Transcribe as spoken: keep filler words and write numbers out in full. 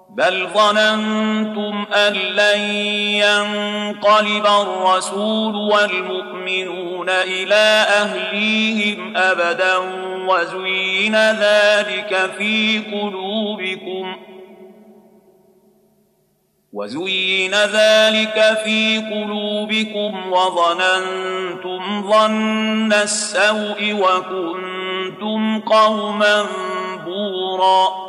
بل ظننتم أن لن ينقلب الرسول والمؤمنون إلى أهليهم أبدا وزين ذلك في قلوبكم وزين ذلك في قلوبكم وظننتم ظن السوء وكنتم قوما بورا